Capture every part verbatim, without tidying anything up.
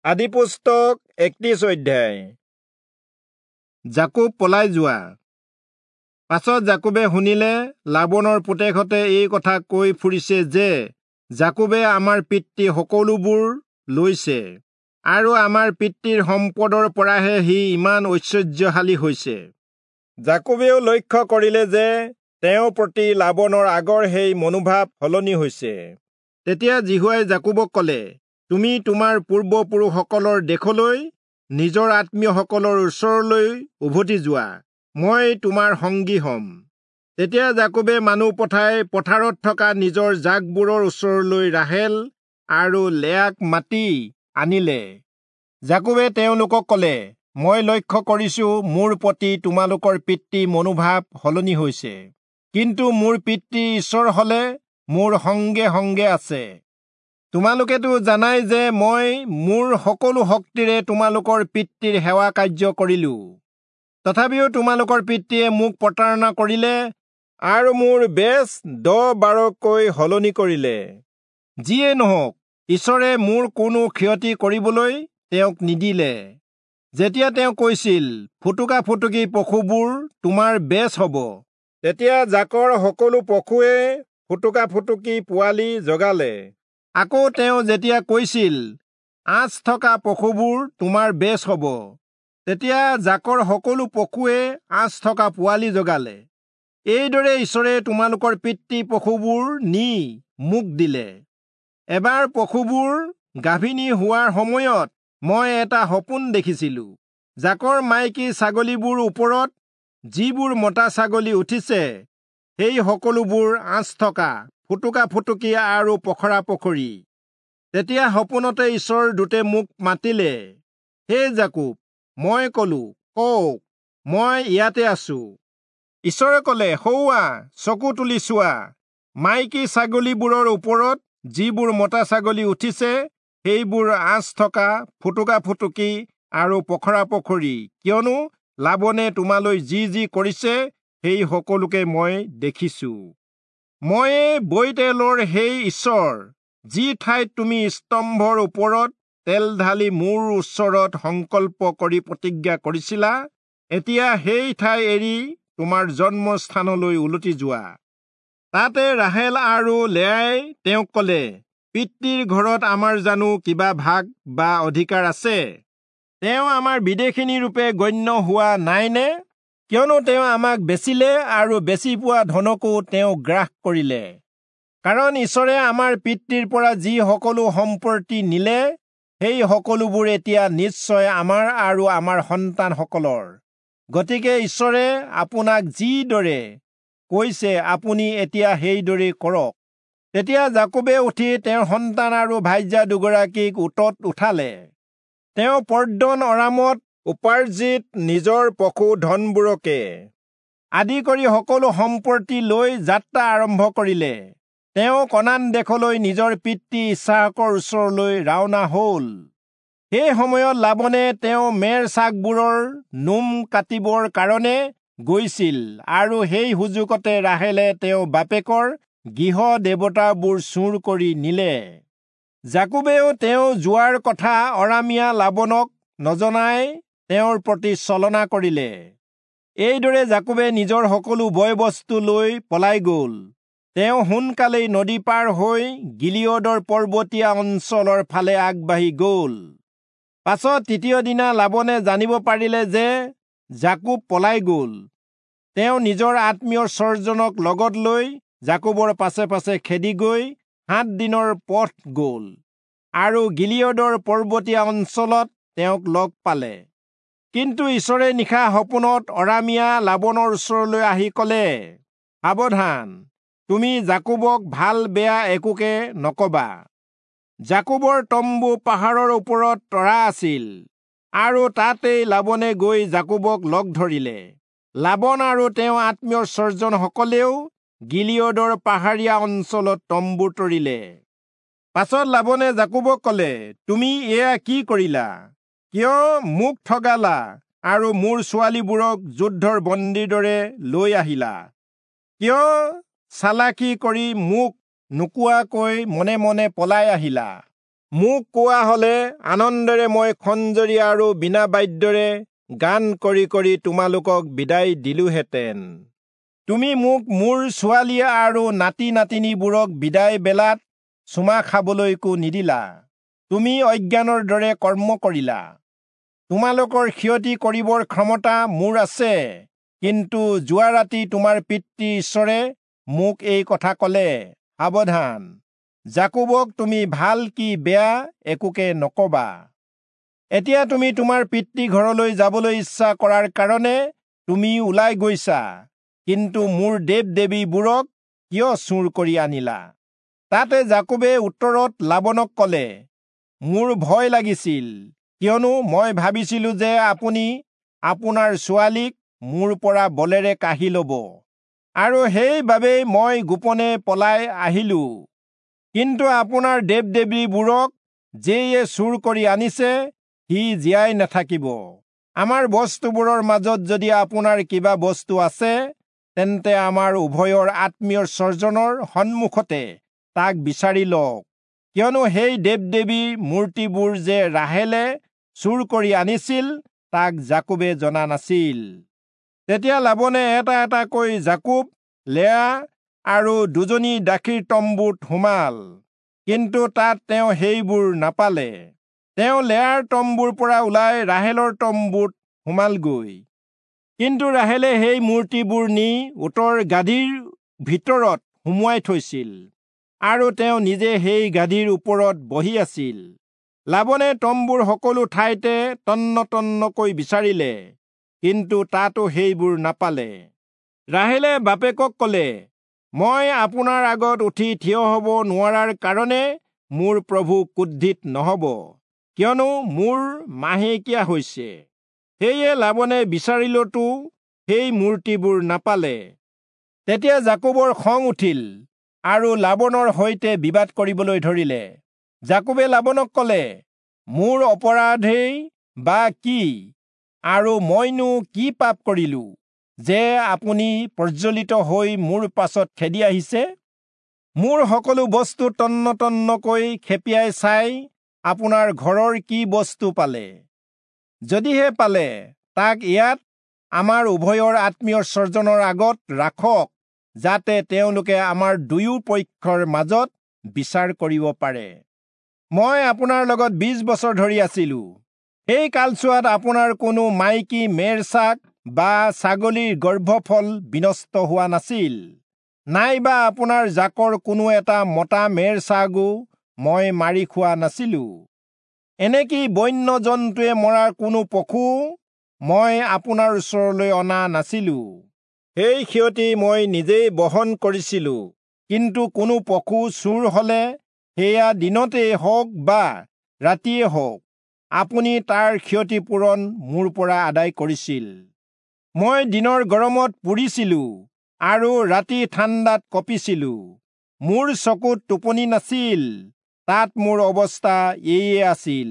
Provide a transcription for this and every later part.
আদিপুস্তক একত্ৰিশ অধ্যায়। জাকুব পলাই যোৱা। পাছত জাকুবে শুনিলে লাবনৰ পুতেকহঁতে এই কথা কৈ ফুৰিছে যে জাকুবে আমাৰ পিতৃ সকলোবোৰ লৈছে আৰু আমাৰ পিতৃৰ সম্পদৰ পৰাহে সি ইমান ঐশ্বৰ্যশালী হৈছে। জাকুবেও লক্ষ্য কৰিলে যে তেওঁৰ প্ৰতি লাবনৰ আগৰ সেই মনোভাৱ সলনি হৈছে। তেতিয়া জিহুৱাই জাকুবক ক'লে, তুমি তোমাৰ পূৰ্বপুৰুষসকলৰ দেশলৈ, নিজৰ আত্মীয়সকলৰ ওচৰলৈ উভতি যোৱা, মই তোমাৰ সংগী হ'ম। তেতিয়া জাকুবে মানুহ পঠাই পথাৰত থকা নিজৰ জাকবোৰৰ ওচৰলৈ ৰাহেল আৰু লেয়াক মাতি আনিলে। জাকুবে তেওঁলোকক ক'লে, মই লক্ষ্য কৰিছো মোৰ প্ৰতি তোমালোকৰ পিতৃ মনোভাৱ সলনি হৈছে, কিন্তু মোৰ পিতৃ ঈশ্বৰ হলে মোৰ সংগে সংগে আছে। তোমালোকেতো জানাই যে মই মোৰ সকলো শক্তিৰে তোমালোকৰ পিতৃৰ সেৱা কাৰ্য কৰিলো। তথাপিও তোমালোকৰ পিতৃয়ে মোক প্ৰতাৰণা কৰিলে আৰু মোৰ বেচ দহ বাৰকৈ সলনি কৰিলে। যিয়ে নহওক, ঈশ্বৰে মোৰ কোনো ক্ষতি কৰিবলৈ তেওঁক নিদিলে। যেতিয়া তেওঁ কৈছিল, ফুটুকা ফুটুকি পশুবোৰ তোমাৰ বেচ হ'ব, তেতিয়া জাকৰ সকলো পশুৱে ফুটুকা ফুটুকি পোৱালি জগালে। আকৌ তেওঁ যেতিয়া কৈছিল, আঁচ থকা পশুবোৰ তোমাৰ বেচ হ'ব, তেতিয়া জাকৰ সকলো পশুৱে আঁচ থকা পোৱালি জগালে। এইদৰে ঈশ্বৰে তোমালোকৰ পিতৃ পশুবোৰ নি মোক দিলে। এবাৰ পশুবোৰ গাভিনী হোৱাৰ সময়ত মই এটা সপোন দেখিছিলো। জাকৰ মাইকী ছাগলীবোৰ ওপৰত যিবোৰ মতা ছাগলী উঠিছে, সেই সকলোবোৰ আঁচ থকা, ফুটুকা ফুটুকি আৰু পখৰা পখৰী। তেতিয়া সপোনতে ঈশ্বৰৰ দূতে মোক মাতিলে, হে জাকুব। মই কলো, কওক, মই ইয়াতে আছো। ঈশ্বৰে ক'লে, সৌৱা, চকু তুলি চোৱা, মাইকী ছাগলীবোৰৰ ওপৰত যিবোৰ মতা ছাগলী উঠিছে, সেইবোৰ আঁচ থকা, ফুটুকা ফুটুকি আৰু পখৰা পখৰী, কিয়নো লাবনে তোমালৈ যি যি কৰিছে সেই সকলোকে মই দেখিছো। ময়ে বইতেলৰ সেই ঈশ্বৰ, যি ঠাইত তুমি স্তম্ভৰ ওপৰত তেল ঢালি মোৰ ওচৰত সংকল্প কৰি প্ৰতিজ্ঞা কৰিছিলা, এতিয়া সেই ঠাই এৰি তোমাৰ জন্মস্থানলৈ উলটি যোৱা। তাতে ৰাহেল আৰু লেয়াই তেওঁক ক'লে, পিতৃৰ ঘৰত আমাৰ জানো কিবা ভাগ বা অধিকাৰ আছে? তেওঁ আমাৰ বিদেশিনী ৰূপে গণ্য হোৱা নাইনে? কিয়নো তেওঁ আমাক বেচিলে আৰু বেচি পোৱা ধনকো তেওঁ গ্ৰাস কৰিলে। কাৰণ ঈশ্বৰে আমাৰ পিতৃৰ পৰা যি সকলো সম্পত্তি নিলে, সেই সকলোবোৰ এতিয়া নিশ্চয় আমাৰ আৰু আমাৰ সন্তানসকলৰ। গতিকে ঈশ্বৰে আপোনাক যিদৰে কৈছে আপুনি এতিয়া সেইদৰে কৰক। তেতিয়া জাকুবে উঠি তেওঁৰ সন্তান আৰু ভাইজা দুগৰাকীক উটত উঠালে। তেওঁ পৰ্দন অৰামত উপাৰ্জিত নিজৰ পশু ধনবোৰকে আদি কৰি সকলো সম্পত্তি লৈ যাত্ৰা আৰম্ভ কৰিলে। তেওঁ কনান দেশলৈ নিজৰ পিতৃ ইছহাকৰ ওচৰলৈ ৰাওনা হ'ল। সেই সময়ত লাবনে তেওঁ মেৰ চাকবোৰৰ নোম কাটিবৰ কাৰণে গৈছিল আৰু সেই সুযোগতে ৰাহেলে তেওঁ বাপেকৰ গৃহ দেৱতাবোৰ চুৰ কৰি নিলে। জাকুবেও তেওঁ যোৱাৰ কথা অৰামীয়া লাবনক নজনাই তেওঁৰ প্ৰতি ছলনা কৰিলে। এইদৰে জাকুবে নিজৰ সকলো বয় বস্তু লৈ পলাই গল। তেওঁ সোনকালেই নদী পাৰ হৈ গিলিয়দৰ পৰ্বতীয়া অঞ্চলৰ ফালে আগবাঢ়ি গল। পাছত তৃতীয় দিনা লাবনে জানিব পাৰিলে যে জাকুব পলাই গল। তেওঁ নিজৰ আত্মীয় ছজনক লগত লৈ জাকুবৰ পাছে পাছে খেদি গৈ সাত দিনৰ পথ গল আৰু গিলিয়দৰ পৰ্বতীয়া অঞ্চলত তেওঁক লগ পালে। কিন্তু ঈশ্বৰে নিশা সপোনত অৰামীয়া লাবনৰ ওচৰলৈ আহি ক'লে, সাৱধান, তুমি জাকুবক ভাল বেয়া একোকে নকবা। জাকুবৰ তম্বু পাহাৰৰ ওপৰত তৰা আছিল আৰু তাতেই লাবনে গৈ জাকুবক লগ ধৰিলে। লাবন আৰু তেওঁ আত্মীয় ছজনসকলেও গিলিয়দৰ পাহাৰীয়া অঞ্চলত তম্বু তৰিলে। পাছত লাবনে জাকুবক ক'লে, তুমি এয়া কি কৰিলা? কিয় মোক ঠগালা আৰু মোৰ ছোৱালীবোৰক যুদ্ধৰ বন্দীৰ দৰে লৈ আহিলা? কিয় চালাকি কৰি মোক নোকোৱাকৈ মনে মনে পলাই আহিলা? মোক কোৱা হলে আনন্দেৰে মই খঞ্জৰি আৰু বিনা বাদ্যৰে গান কৰি কৰি তোমালোকক বিদায় দিলোহেঁতেন। তুমি মোক মোৰ ছোৱালী আৰু নাতি নাতিনীবোৰক বিদায় বেলাত চুমা খাবলৈকো নিদিলা। তুমি অজ্ঞানৰ দৰে কৰ্ম কৰিলা। তোমালোকৰ ক্ষতি কৰিবৰ ক্ষমতা মোৰ আছে, কিন্তু যোৱা ৰাতি তোমাৰ পিতৃ ঈশ্বৰে মোক এই কথা ক'লে, সাৱধান, জাকোবক তুমি ভাল কি বেয়া একোকে নকবা। এতিয়া তুমি তোমাৰ পিতৃ ঘৰলৈ যাবলৈ ইচ্ছা কৰাৰ কাৰণে তুমি ওলাই গৈছা, কিন্তু মোৰ দেৱ দেৱীবোৰক কিয় চুৰ কৰি আনিলা? তাতে জাকোবে উত্তৰত লাবনক ক'লে, মোৰ ভয় লাগিছিল, কিয়নো মই ভাবিছিলো যে আপুনি আপোনাৰ ছোৱালীক মোৰ পৰা বলেৰে কাঢ়ি ল'ব, আৰু সেইবাবেই মই গোপনে পলাই আহিলো। কিন্তু আপোনাৰ দেৱ দেৱীবোৰক যিয়ে চুৰ কৰি আনিছে সি জীয়াই নাথাকিব। আমাৰ বস্তুবোৰৰ মাজত যদি আপোনাৰ কিবা বস্তু আছে, তেন্তে আমাৰ উভয়ৰ আত্মীয় স্বজনৰ সন্মুখতে তাক বিচাৰি লওক, কিয়নো সেই দেৱ দেৱীৰ মূৰ্তিবোৰ যে ৰাহেলে চুৰ কৰি আনিছিল তাক জাকোবে জনা নাছিল। তেতিয়া লাবনে এটা এটাকৈ জাকোব, লেয়া আৰু দুজনী দাসীৰ তম্বুত সোমাল, কিন্তু তাত তেওঁ সেইবোৰ নাপালে। তেওঁ লেয়াৰ তম্বুৰ পৰা ওলাই ৰাহেলৰ তম্বুত সোমালগৈ, কিন্তু ৰাহেলে সেই মূৰ্তিবোৰ নি উটৰ গাদীৰ ভিতৰত সুমুৱাই থৈছিল, আৰু তেওঁ নিজে সেই গাদীৰ ওপৰত বহি আছিল। লাবনে তম্বুৰ সকলো ঠাইতে তন্ন তন্নকৈ বিচাৰিলে, কিন্তু তাতো সেইবোৰ নাপালে। ৰাহেলে বাপেকক ক'লে, মই আপোনাৰ আগত উঠি থিয় হ'ব নোৱাৰাৰ কাৰণে মোৰ প্ৰভু ক্ৰোধিত নহ'ব, কিয়নো মোৰ মাহেকীয়া হৈছে। সেয়ে লাবনে বিচাৰিলতো সেই মূৰ্তিবোৰ নাপালে। তেতিয়া জাকোবৰ খং উঠিল আৰু লাবনৰ সৈতে বিবাদ কৰিবলৈ ধৰিলে। জাকোবে লাবনক ক'লে, মোৰ অপৰাধেই বা কি, আৰু মইনো কি পাপ কৰিলো যে আপুনি প্ৰজ্বলিত হৈ মোৰ পাছত খেদি আহিছে? মোৰ সকলো বস্তু তন্ন তন্নকৈ খেপিয়াই চাই আপোনাৰ ঘৰৰ কি বস্তু পালে? যদিহে পালে, তাক ইয়াত আমাৰ উভয়ৰ আত্মীয় স্বজনৰ আগত ৰাখক, যাতে তেওঁলোকে আমাৰ দুয়ো পক্ষৰ মাজত বিচাৰ কৰিব পাৰে। মই আপোনাৰ লগত বিশ বছৰ ধৰি আছিলো। সেই কালছোৱাত আপোনাৰ কোনো মাইকী মেৰ চাক বা ছাগলীৰ গৰ্ভফল বিনষ্ট হোৱা নাছিল, নাইবা আপোনাৰ জাকৰ কোনো এটা মতা মেৰ চাগো মই মাৰি খোৱা নাছিলো। এনেকি বন্য জন্তুৱে মৰা কোনো পশু মই আপোনাৰ ওচৰলৈ অনা নাছিলো। সেই ক্ষতি মই নিজেই বহন কৰিছিলো, কিন্তু কোনো পশু চুৰ হলে সেয়া দিনতেই হওক বা ৰাতিয়ে হওক, আপুনি তাৰ ক্ষতিপূৰণ মোৰ পৰা আদায় কৰিছিল। মই দিনৰ গৰমত পুৰিছিলো আৰু ৰাতি ঠাণ্ডাত কঁপিছিলো। মোৰ চকুত টোপনি নাছিল, তাত মোৰ অৱস্থা এইয়ে আছিল।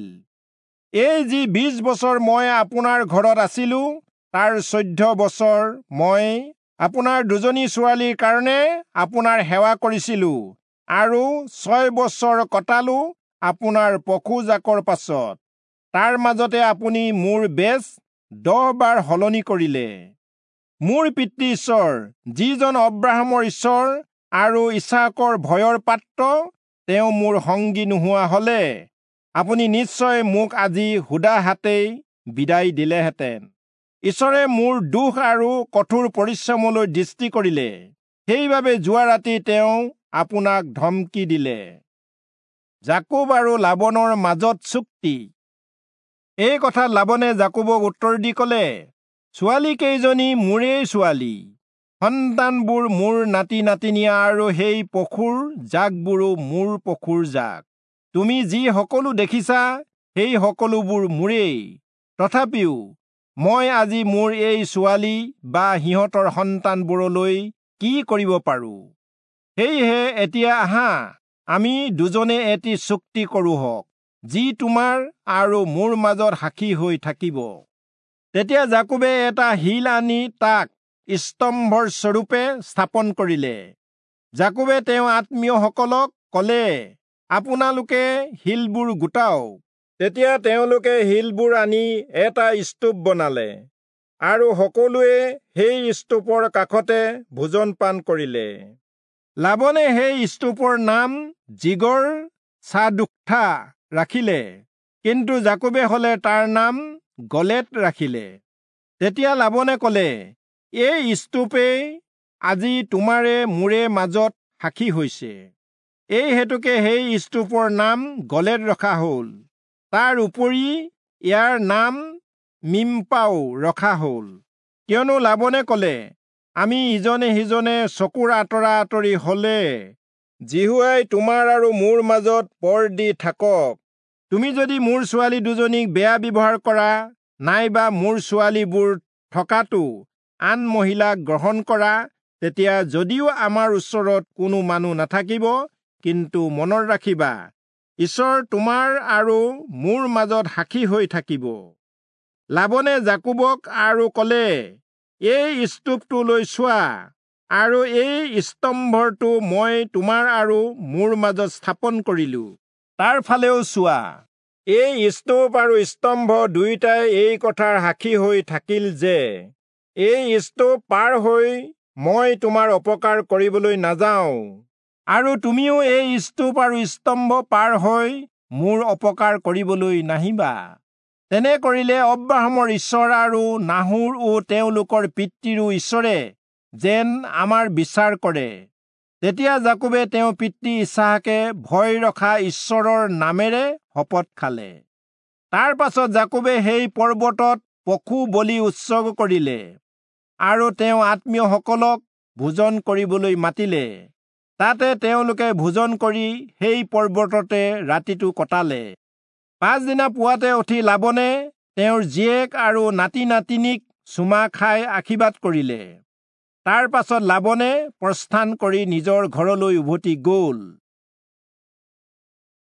এই যি বিশ বছৰ মই আপোনাৰ ঘৰত আছিলো, তাৰ চৈধ্য বছৰ মই আপোনাৰ দুজনী ছোৱালীৰ কাৰণে আপোনাৰ সেৱা কৰিছিলো, আৰু ছয় বছৰ কটালো আপোনাৰ পশুজাকৰ পাছত। তাৰ মাজতে আপুনি মোৰ বেচ দহ বাৰ সলনি কৰিলে। মোৰ পিতৃ ঈশ্বৰ, যিজন অব্ৰাহামৰ ঈশ্বৰ আৰু ইছাকৰ ভয়ৰ পাত্ৰ, তেওঁ মোৰ সংগী নোহোৱা হলে আপুনি নিশ্চয় মোক আজি সুদা হাতেই বিদায় দিলেহেঁতেন। ঈশ্বৰে মোৰ দুখ আৰু কঠোৰ পৰিশ্ৰমলৈ দৃষ্টি কৰিলে, সেইবাবে যোৱা ৰাতি তেওঁ আপোনাক ধমকি দিলে। জাকোব আৰু লাবনৰ মাজত চুক্তি। এই কথাত লাবনে জাকোবক উত্তৰ দি ক'লে, ছোৱালী কেইজনী মোৰেই ছোৱালী, সন্তানবোৰ মোৰ নাতি নাতিনীয়া, আৰু সেই পশুৰ জাকবোৰো মোৰ পশুৰ জাক। তুমি যি সকলো দেখিছা সেই সকলোবোৰ মোৰেই। তথাপিও মই আজি মোৰ এই ছোৱালী বা সিহঁতৰ সন্তানবোৰলৈ কি কৰিব পাৰো? সেয়েহে এতিয়া আহা, আমি দুজনে এটি চুক্তি কৰোঁহক, যি তোমাৰ আৰু মোৰ মাজত সাক্ষী হৈ থাকিব। তেতিয়া জাকোবে এটা শিল আনি তাক স্তম্ভৰ স্বৰূপে স্থাপন কৰিলে। জাকোবে তেওঁ আত্মীয়সকলক ক'লে, আপোনালোকে শিলবোৰ গোটাওক। তেতিয়া তেওঁলোকে শিলবোৰ আনি এটা স্তূপ বনালে আৰু সকলোৱে সেই স্তূপৰ কাষতে ভোজন পান কৰিলে। লাবনে সেই স্তূপৰ নাম জিগৰ চাদোক্থা ৰাখিলে, কিন্তু জাকোবে হলে তাৰ নাম গলেত ৰাখিলে। তেতিয়া লাবনে কলে, এই স্তূপেই আজি তোমাৰে মোৰে মাজত সাক্ষী হৈছে। এই হেতুকে সেই স্তূপৰ নাম গলেত ৰখা হল। তাৰ উপৰি ইয়াৰ নাম মিম্পাও ৰখা হল, কিয়নো লাবনে কলে, আমি ইজনে সিজনে চকুৰ আঁতৰা আঁতৰি হলে জিহুৱাই তোমাৰ আৰু মোৰ মাজত পৰ দি থাকক। তুমি যদি মোৰ ছোৱালী দুজনীক বেয়া ব্যৱহাৰ কৰা, নাইবা মোৰ ছোৱালীবোৰ থকাটো আন মহিলাক গ্ৰহণ কৰা, তেতিয়া যদিও আমাৰ ওচৰত কোনো মানুহ নাথাকিব, কিন্তু মনত ৰাখিবা, ঈশ্বৰ তোমাৰ আৰু মোৰ মাজত সাক্ষী হৈ থাকিব। লাবনে জাকোবক আৰু কলে, এই স্তূপটো লৈ চোৱা, আৰু এই স্তম্ভৰটো মই তোমাৰ আৰু মোৰ মাজত স্থাপন কৰিলো, তাৰ ফালেও চোৱা। এই স্তূপ আৰু স্তম্ভ দুয়োটাই এই কথাৰ সাক্ষী হৈ থাকিল যে এই স্তূপ পাৰ হৈ মই তোমাৰ অপকাৰ কৰিবলৈ নাযাওঁ, আৰু তুমিও এই স্তূপ আৰু স্তম্ভ পাৰ হৈ মোৰ অপকাৰ কৰিবলৈ নাহিবা। তেনে কৰিলে অব্ৰাহামৰ ঈশ্বৰ আৰু নাহোৰ ও তেওঁলোকৰ পিতৃৰো ঈশ্বৰে যেন আমাৰ বিচাৰ কৰে। তেতিয়া জাকোবে তেওঁ পিতৃ ইছহাকে ভয় ৰখা ঈশ্বৰৰ নামেৰে শপত খালে। তাৰ পাছত জাকোবে সেই পৰ্বতত পশু বলি উৎসৰ্গ কৰিলে, আৰু তেওঁ আত্মীয়সকলক ভোজন কৰিবলৈ মাতিলে। তাতে তেওঁলোকে ভোজন কৰি সেই পৰ্বততে ৰাতিটো কটালে। পাছদিনা পুৱাতে উঠি লাবনে তেওঁৰ জীয়েক আৰু নাতি নাতিনীক চুমা খাই আশীৰ্বাদ কৰিলে। তাৰ পাছত লাবনে প্ৰস্থান কৰি নিজৰ ঘৰলৈ উভতি গল।